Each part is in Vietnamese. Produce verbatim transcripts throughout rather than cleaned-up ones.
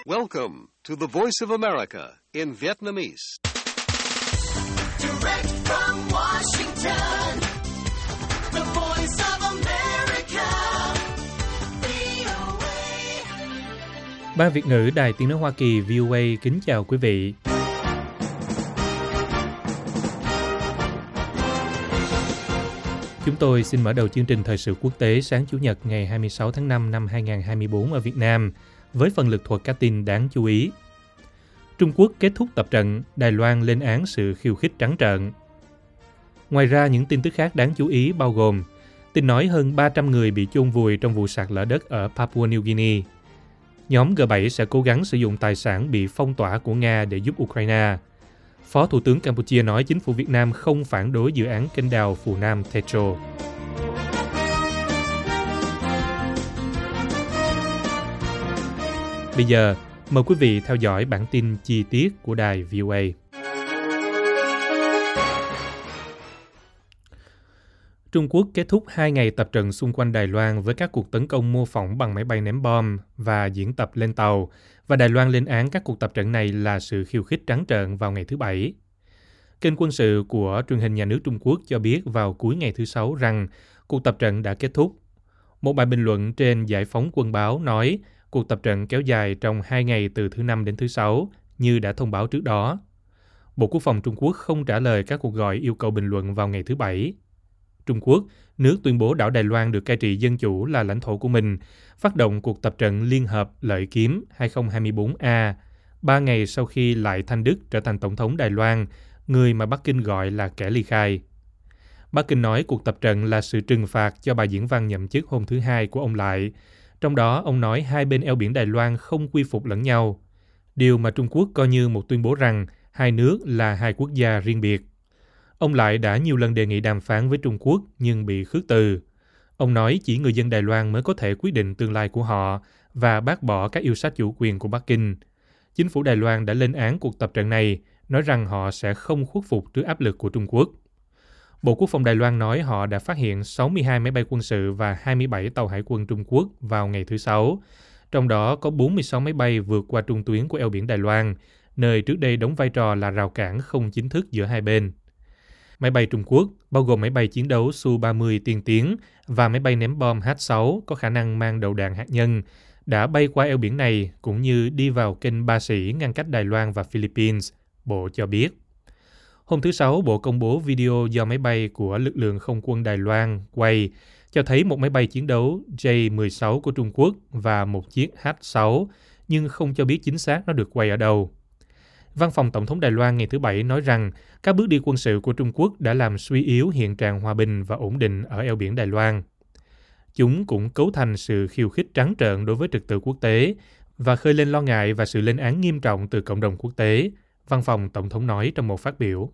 Welcome to the Voice of America in Vietnamese. Direct from Washington, the Voice of America, vê o a. Ban Việt ngữ Đài Tiếng nói Hoa Kỳ vê o a kính chào quý vị. Chúng tôi xin mở đầu chương trình thời sự quốc tế sáng Chủ nhật ngày hai mươi sáu tháng năm năm hai nghìn không trăm hai mươi tư ở Việt Nam với phần lược thuật các tin đáng chú ý. Trung Quốc kết thúc tập trận, Đài Loan lên án sự khiêu khích trắng trợn. Ngoài ra, những tin tức khác đáng chú ý bao gồm tin nói hơn ba trăm người bị chôn vùi trong vụ sạt lở đất ở Papua New Guinea. Nhóm G bảy sẽ cố gắng sử dụng tài sản bị phong tỏa của Nga để giúp Ukraine. Phó Thủ tướng Campuchia nói chính phủ Việt Nam không phản đối dự án kênh đào Phù Nam Techo. Bây giờ, mời quý vị theo dõi bản tin chi tiết của đài vê o a. Trung Quốc kết thúc hai ngày tập trận xung quanh Đài Loan với các cuộc tấn công mô phỏng bằng máy bay ném bom và diễn tập lên tàu, và Đài Loan lên án các cuộc tập trận này là sự khiêu khích trắng trợn vào ngày thứ Bảy. Kênh quân sự của truyền hình nhà nước Trung Quốc cho biết vào cuối ngày thứ Sáu rằng cuộc tập trận đã kết thúc. Một bài bình luận trên Giải phóng Quân báo nói cuộc tập trận kéo dài trong hai ngày từ thứ Năm đến thứ Sáu, như đã thông báo trước đó. Bộ Quốc phòng Trung Quốc không trả lời các cuộc gọi yêu cầu bình luận vào ngày thứ Bảy. Trung Quốc, nước tuyên bố đảo Đài Loan được cai trị dân chủ là lãnh thổ của mình, phát động cuộc tập trận Liên hợp Lợi Kiếm hai không hai tư A, ba ngày sau khi Lại Thanh Đức trở thành tổng thống Đài Loan, người mà Bắc Kinh gọi là kẻ ly khai. Bắc Kinh nói cuộc tập trận là sự trừng phạt cho bài diễn văn nhậm chức hôm thứ Hai của ông Lại. Trong đó, ông nói hai bên eo biển Đài Loan không quy phục lẫn nhau. Điều mà Trung Quốc coi như một tuyên bố rằng hai nước là hai quốc gia riêng biệt. Ông Lại đã nhiều lần đề nghị đàm phán với Trung Quốc nhưng bị khước từ. Ông nói chỉ người dân Đài Loan mới có thể quyết định tương lai của họ và bác bỏ các yêu sách chủ quyền của Bắc Kinh. Chính phủ Đài Loan đã lên án cuộc tập trận này, nói rằng họ sẽ không khuất phục trước áp lực của Trung Quốc. Bộ Quốc phòng Đài Loan nói họ đã phát hiện sáu mươi hai máy bay quân sự và hai mươi bảy tàu hải quân Trung Quốc vào ngày thứ Sáu. Trong đó có bốn mươi sáu máy bay vượt qua trung tuyến của eo biển Đài Loan, nơi trước đây đóng vai trò là rào cản không chính thức giữa hai bên. Máy bay Trung Quốc, bao gồm máy bay chiến đấu Su ba mươi tiên tiến và máy bay ném bom H sáu có khả năng mang đầu đạn hạt nhân, đã bay qua eo biển này cũng như đi vào kênh Ba Sĩ ngăn cách Đài Loan và Philippines, Bộ cho biết. Hôm thứ Sáu, Bộ công bố video do máy bay của lực lượng không quân Đài Loan quay, cho thấy một máy bay chiến đấu J mười sáu của Trung Quốc và một chiếc H sáu, nhưng không cho biết chính xác nó được quay ở đâu. Văn phòng Tổng thống Đài Loan ngày thứ Bảy nói rằng các bước đi quân sự của Trung Quốc đã làm suy yếu hiện trạng hòa bình và ổn định ở eo biển Đài Loan. Chúng cũng cấu thành sự khiêu khích trắng trợn đối với trật tự quốc tế và khơi lên lo ngại và sự lên án nghiêm trọng từ cộng đồng quốc tế, Văn phòng Tổng thống nói trong một phát biểu.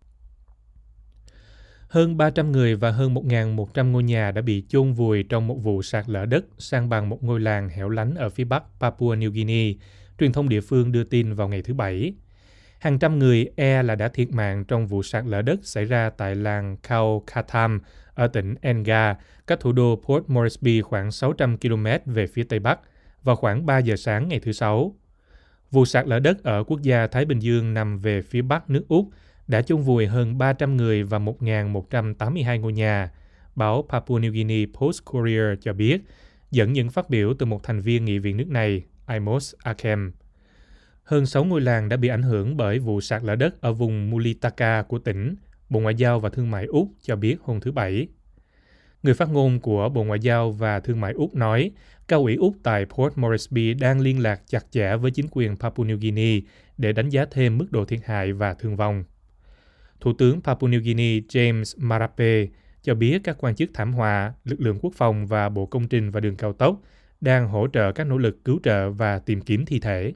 Hơn ba trăm người và hơn một nghìn một trăm ngôi nhà đã bị chôn vùi trong một vụ sạt lở đất san bằng một ngôi làng hẻo lánh ở phía bắc Papua New Guinea, truyền thông địa phương đưa tin vào ngày thứ Bảy. Hàng trăm người e là đã thiệt mạng trong vụ sạt lở đất xảy ra tại làng Khao Khatham ở tỉnh Enga, cách thủ đô Port Moresby khoảng sáu trăm ki lô mét về phía tây bắc, vào khoảng ba giờ sáng ngày thứ Sáu. Vụ sạt lở đất ở quốc gia Thái Bình Dương nằm về phía bắc nước Úc đã chôn vùi hơn ba trăm người và một nghìn một trăm tám mươi hai ngôi nhà, báo Papua New Guinea Post Courier cho biết, dẫn những phát biểu từ một thành viên nghị viện nước này, Amos Akem. Hơn sáu ngôi làng đã bị ảnh hưởng bởi vụ sạt lở đất ở vùng Mulitaka của tỉnh, Bộ Ngoại giao và Thương mại Úc cho biết hôm thứ Bảy. Người phát ngôn của Bộ Ngoại giao và Thương mại Úc nói, Cao ủy Úc tại Port Moresby đang liên lạc chặt chẽ với chính quyền Papua New Guinea để đánh giá thêm mức độ thiệt hại và thương vong. Thủ tướng Papua New Guinea James Marape cho biết các quan chức thảm họa, lực lượng quốc phòng và Bộ Công trình và Đường cao tốc đang hỗ trợ các nỗ lực cứu trợ và tìm kiếm thi thể.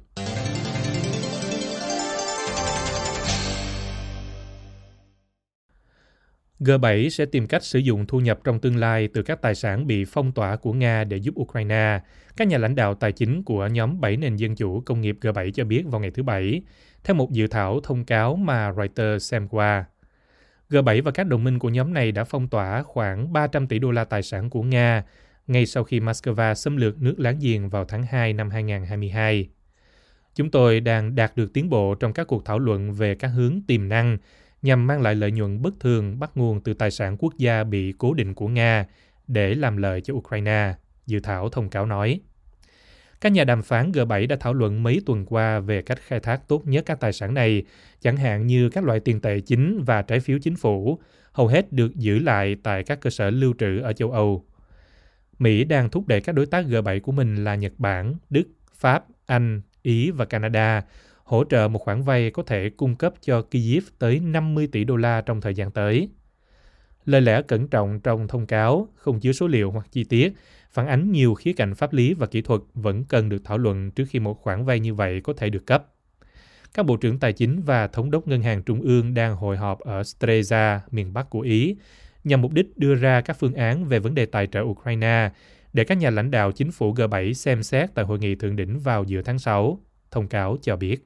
G bảy sẽ tìm cách sử dụng thu nhập trong tương lai từ các tài sản bị phong tỏa của Nga để giúp Ukraine, các nhà lãnh đạo tài chính của nhóm bảy nền dân chủ công nghiệp G bảy cho biết vào ngày thứ Bảy, theo một dự thảo thông cáo mà Reuters xem qua. G bảy và các đồng minh của nhóm này đã phong tỏa khoảng ba trăm tỷ đô la tài sản của Nga, ngay sau khi Moscow xâm lược nước láng giềng vào tháng hai năm hai nghìn không trăm hai mươi hai. Chúng tôi đang đạt được tiến bộ trong các cuộc thảo luận về các hướng tiềm năng nhằm mang lại lợi nhuận bất thường bắt nguồn từ tài sản quốc gia bị cố định của Nga để làm lợi cho Ukraine, dự thảo thông cáo nói. Các nhà đàm phán G bảy đã thảo luận mấy tuần qua về cách khai thác tốt nhất các tài sản này, chẳng hạn như các loại tiền tệ chính và trái phiếu chính phủ, hầu hết được giữ lại tại các cơ sở lưu trữ ở châu Âu. Mỹ đang thúc đẩy các đối tác G bảy của mình là Nhật Bản, Đức, Pháp, Anh, Ý và Canada hỗ trợ một khoản vay có thể cung cấp cho Kyiv tới năm mươi tỷ đô la trong thời gian tới. Lời lẽ cẩn trọng trong thông cáo, không chứa số liệu hoặc chi tiết, phản ánh nhiều khía cạnh pháp lý và kỹ thuật vẫn cần được thảo luận trước khi một khoản vay như vậy có thể được cấp. Các bộ trưởng tài chính và thống đốc ngân hàng trung ương đang hội họp ở Streza, miền Bắc của Ý, nhằm mục đích đưa ra các phương án về vấn đề tài trợ Ukraine để các nhà lãnh đạo chính phủ G bảy xem xét tại hội nghị thượng đỉnh vào giữa tháng sáu, thông cáo cho biết.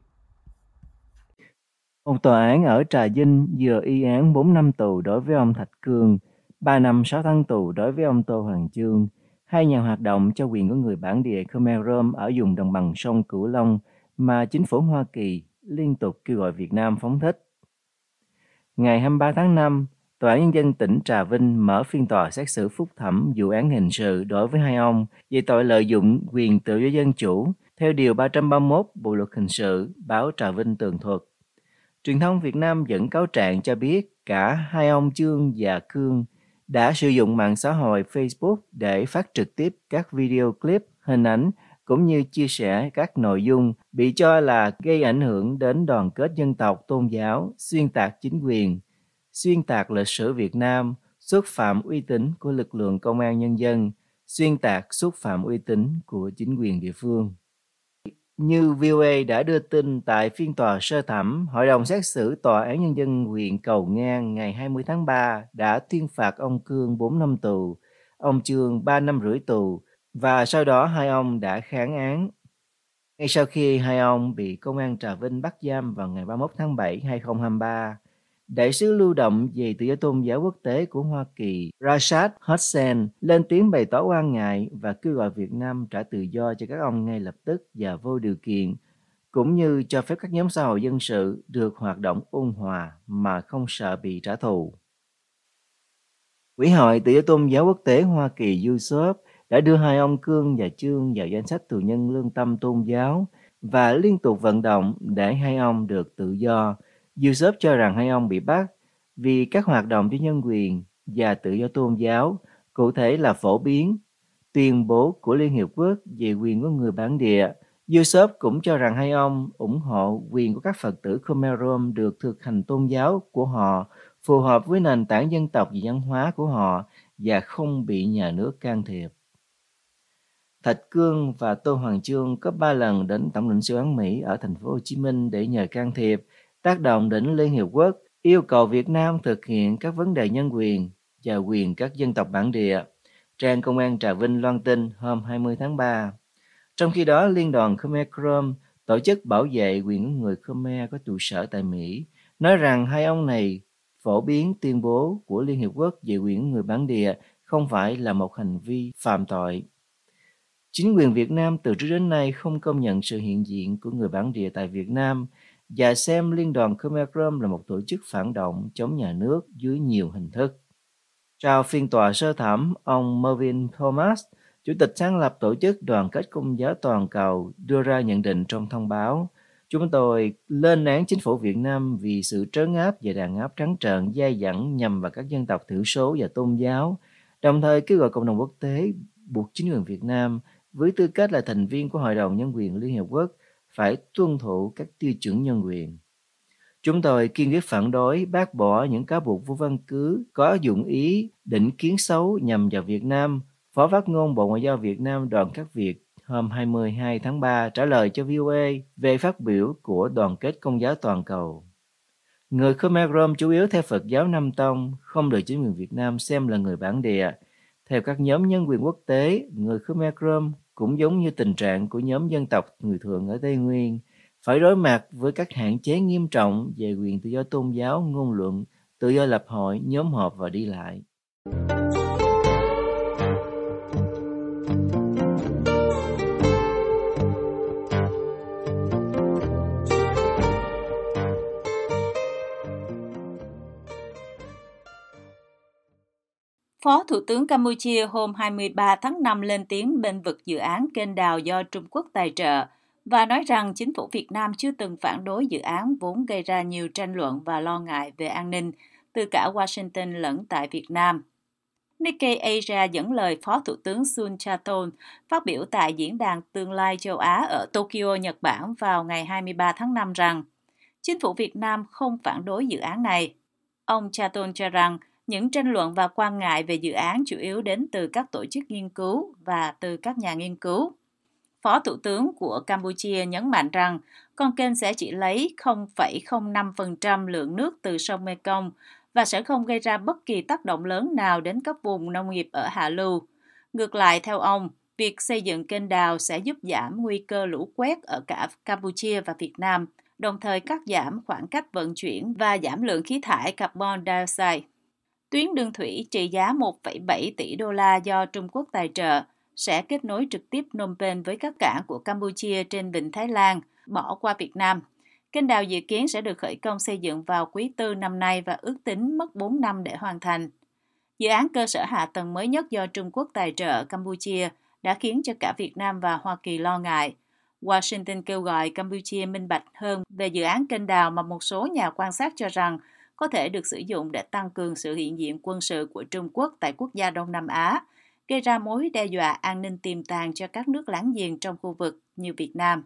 Một tòa án ở Trà Vinh vừa y án bốn năm tù đối với ông Thạch Cương, ba năm sáu tháng tù đối với ông Tô Hoàng Chương, hai nhà hoạt động cho quyền của người bản địa Khmer Rom ở vùng đồng bằng sông Cửu Long mà chính phủ Hoa Kỳ liên tục kêu gọi Việt Nam phóng thích. Ngày hai mươi ba tháng năm, Tòa án Nhân dân tỉnh Trà Vinh mở phiên tòa xét xử phúc thẩm vụ án hình sự đối với hai ông về tội lợi dụng quyền tự do dân chủ theo Điều ba trăm ba mươi mốt Bộ Luật Hình sự, báo Trà Vinh tường thuật. Truyền thông Việt Nam dẫn cáo trạng cho biết cả hai ông Chương và Cương đã sử dụng mạng xã hội Facebook để phát trực tiếp các video clip, hình ảnh cũng như chia sẻ các nội dung bị cho là gây ảnh hưởng đến đoàn kết dân tộc tôn giáo, xuyên tạc chính quyền, xuyên tạc lịch sử Việt Nam, xúc phạm uy tín của lực lượng công an nhân dân, xuyên tạc xúc phạm uy tín của chính quyền địa phương. Như vê o a đã đưa tin tại phiên tòa sơ thẩm, Hội đồng xét xử Tòa án Nhân dân huyện Cầu Ngang ngày hai mươi tháng ba đã tuyên phạt ông Cương bốn năm tù, ông Chương ba năm rưỡi tù và sau đó hai ông đã kháng án. Ngay sau khi hai ông bị Công an Trà Vinh bắt giam vào ngày ba mươi mốt tháng bảy năm hai nghìn không trăm hai mươi ba, Đại sứ lưu động về tự do tôn giáo quốc tế của Hoa Kỳ Rashad Hussain lên tiếng bày tỏ quan ngại và kêu gọi Việt Nam trả tự do cho các ông ngay lập tức và vô điều kiện, cũng như cho phép các nhóm xã hội dân sự được hoạt động ôn hòa mà không sợ bị trả thù. Ủy hội Tự do Tôn giáo Quốc tế Hoa Kỳ u ét o pê đã đưa hai ông Cương và Chương vào danh sách tù nhân lương tâm tôn giáo và liên tục vận động để hai ông được tự do. u ét o pê cho rằng hai ông bị bắt vì các hoạt động cho nhân quyền và tự do tôn giáo, cụ thể là phổ biến tuyên bố của Liên Hiệp Quốc về quyền của người bản địa. u ét o pê cũng cho rằng hai ông ủng hộ quyền của các Phật tử Khmer Rom được thực hành tôn giáo của họ phù hợp với nền tảng dân tộc và văn hóa của họ và không bị nhà nước can thiệp. Thạch Cương và Tô Hoàng Chương có ba lần đến Tổng lãnh sự quán Mỹ ở thành phố Hồ Chí Minh để nhờ can thiệp, tác động đến Liên Hiệp Quốc, yêu cầu Việt Nam thực hiện các vấn đề nhân quyền và quyền các dân tộc bản địa. Trang Công an Trà Vinh loan tin hôm hai mươi tháng ba. Trong khi đó, Liên đoàn Khmer Krom, tổ chức bảo vệ quyền của người Khmer có trụ sở tại Mỹ, nói rằng hai ông này phổ biến tuyên bố của Liên Hiệp Quốc về quyền của người bản địa không phải là một hành vi phạm tội. Chính quyền Việt Nam từ trước đến nay không công nhận sự hiện diện của người bản địa tại Việt Nam và xem Liên đoàn Khmer Krom là một tổ chức phản động chống nhà nước dưới nhiều hình thức. Sau phiên tòa sơ thẩm, ông Mervyn Thomas, Chủ tịch sáng lập Tổ chức Đoàn kết Công giáo Toàn cầu, đưa ra nhận định trong thông báo: Chúng tôi lên án chính phủ Việt Nam vì sự trấn áp và đàn áp trắng trợn dai dẳng nhằm vào các dân tộc thiểu số và tôn giáo, đồng thời kêu gọi cộng đồng quốc tế buộc chính quyền Việt Nam với tư cách là thành viên của Hội đồng Nhân quyền Liên Hiệp Quốc phải tuân thủ các tiêu chuẩn nhân quyền. Chúng tôi kiên quyết phản đối, bác bỏ những cáo buộc vô căn cứ, có dụng ý, định kiến xấu nhằm vào Việt Nam. Phó phát ngôn Bộ Ngoại giao Việt Nam Đoàn Khắc Việt hôm hai mươi hai tháng ba trả lời cho vê o a về phát biểu của Đoàn kết Công giáo Toàn cầu. Người Khmer Rom chủ yếu theo Phật giáo Nam Tông không được chính quyền Việt Nam xem là người bản địa. Theo các nhóm nhân quyền quốc tế, người Khmer Rom cũng giống như tình trạng của nhóm dân tộc người Thượng ở Tây Nguyên, phải đối mặt với các hạn chế nghiêm trọng về quyền tự do tôn giáo, ngôn luận, tự do lập hội, nhóm họp và đi lại. Phó Thủ tướng Campuchia hôm hai mươi ba tháng năm lên tiếng bênh vực dự án kênh đào do Trung Quốc tài trợ và nói rằng chính phủ Việt Nam chưa từng phản đối dự án vốn gây ra nhiều tranh luận và lo ngại về an ninh từ cả Washington lẫn tại Việt Nam. Nikkei Asia dẫn lời Phó Thủ tướng Sun Cha-thol phát biểu tại Diễn đàn Tương lai châu Á ở Tokyo, Nhật Bản vào ngày hai mươi ba tháng năm rằng chính phủ Việt Nam không phản đối dự án này. Ông Cha-thol cho rằng những tranh luận và quan ngại về dự án chủ yếu đến từ các tổ chức nghiên cứu và từ các nhà nghiên cứu. Phó Thủ tướng của Campuchia nhấn mạnh rằng con kênh sẽ chỉ lấy không phẩy không năm phần trăm lượng nước từ sông Mekong và sẽ không gây ra bất kỳ tác động lớn nào đến các vùng nông nghiệp ở hạ lưu. Ngược lại, theo ông, việc xây dựng kênh đào sẽ giúp giảm nguy cơ lũ quét ở cả Campuchia và Việt Nam, đồng thời cắt giảm khoảng cách vận chuyển và giảm lượng khí thải carbon dioxide. Tuyến đường thủy trị giá một phẩy bảy tỷ đô la do Trung Quốc tài trợ sẽ kết nối trực tiếp Phnom Penh với các cảng của Campuchia trên vịnh Thái Lan, bỏ qua Việt Nam. Kênh đào dự kiến sẽ được khởi công xây dựng vào quý tư năm nay và ước tính mất bốn năm để hoàn thành. Dự án cơ sở hạ tầng mới nhất do Trung Quốc tài trợ Campuchia đã khiến cho cả Việt Nam và Hoa Kỳ lo ngại. Washington kêu gọi Campuchia minh bạch hơn về dự án kênh đào mà một số nhà quan sát cho rằng có thể được sử dụng để tăng cường sự hiện diện quân sự của Trung Quốc tại quốc gia Đông Nam Á, gây ra mối đe dọa an ninh tiềm tàng cho các nước láng giềng trong khu vực như Việt Nam.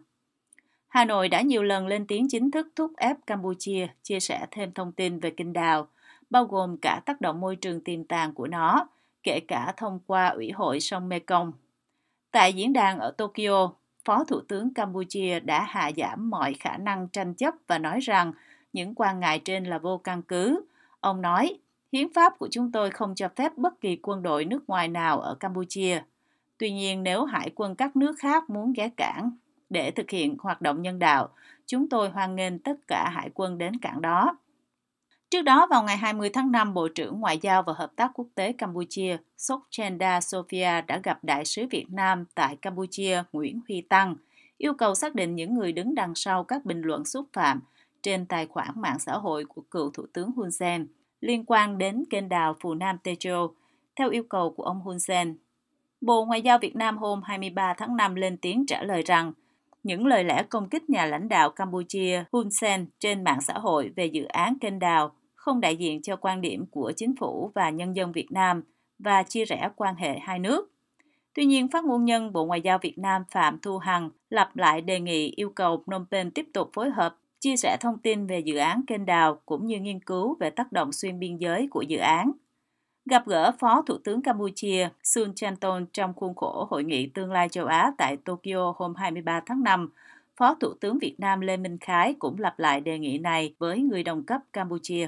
Hà Nội đã nhiều lần lên tiếng chính thức thúc ép Campuchia chia sẻ thêm thông tin về kênh đào, bao gồm cả tác động môi trường tiềm tàng của nó, kể cả thông qua Ủy hội sông Mekong. Tại diễn đàn ở Tokyo, Phó Thủ tướng Campuchia đã hạ giảm mọi khả năng tranh chấp và nói rằng những quan ngại trên là vô căn cứ. Ông nói, hiến pháp của chúng tôi không cho phép bất kỳ quân đội nước ngoài nào ở Campuchia. Tuy nhiên, nếu hải quân các nước khác muốn ghé cảng để thực hiện hoạt động nhân đạo, chúng tôi hoan nghênh tất cả hải quân đến cảng đó. Trước đó, vào ngày hai mươi tháng năm, Bộ trưởng Ngoại giao và Hợp tác Quốc tế Campuchia Sokchenda Sophia đã gặp Đại sứ Việt Nam tại Campuchia Nguyễn Huy Tăng, yêu cầu xác định những người đứng đằng sau các bình luận xúc phạm trên tài khoản mạng xã hội của cựu Thủ tướng Hun Sen liên quan đến kênh đào Phù Nam Techo, theo yêu cầu của ông Hun Sen. Bộ Ngoại giao Việt Nam hôm hai mươi ba tháng năm lên tiếng trả lời rằng những lời lẽ công kích nhà lãnh đạo Campuchia Hun Sen trên mạng xã hội về dự án kênh đào không đại diện cho quan điểm của chính phủ và nhân dân Việt Nam và chia rẽ quan hệ hai nước. Tuy nhiên, phát ngôn nhân Bộ Ngoại giao Việt Nam Phạm Thu Hằng lặp lại đề nghị yêu cầu Phnom Penh tiếp tục phối hợp, chia sẻ thông tin về dự án kênh đào cũng như nghiên cứu về tác động xuyên biên giới của dự án. Gặp gỡ Phó Thủ tướng Campuchia Sun Cha-thol trong khuôn khổ Hội nghị Tương lai châu Á tại Tokyo hôm hai mươi ba tháng năm, Phó Thủ tướng Việt Nam Lê Minh Khái cũng lặp lại đề nghị này với người đồng cấp Campuchia.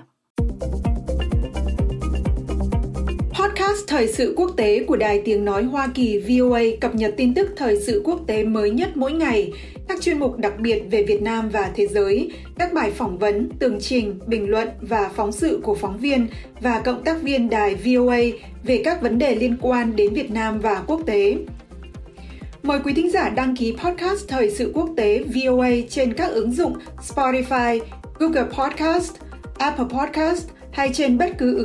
Podcast Thời sự quốc tế của Đài Tiếng Nói Hoa Kỳ vê o a cập nhật tin tức thời sự quốc tế mới nhất mỗi ngày, các chuyên mục đặc biệt về Việt Nam và thế giới, các bài phỏng vấn, tường trình, bình luận và phóng sự của phóng viên và cộng tác viên đài vê o a về các vấn đề liên quan đến Việt Nam và quốc tế. Mời quý thính giả đăng ký podcast Thời sự quốc tế vê o a trên các ứng dụng Spotify, Google Podcast, Apple Podcast hay trên bất cứ ứng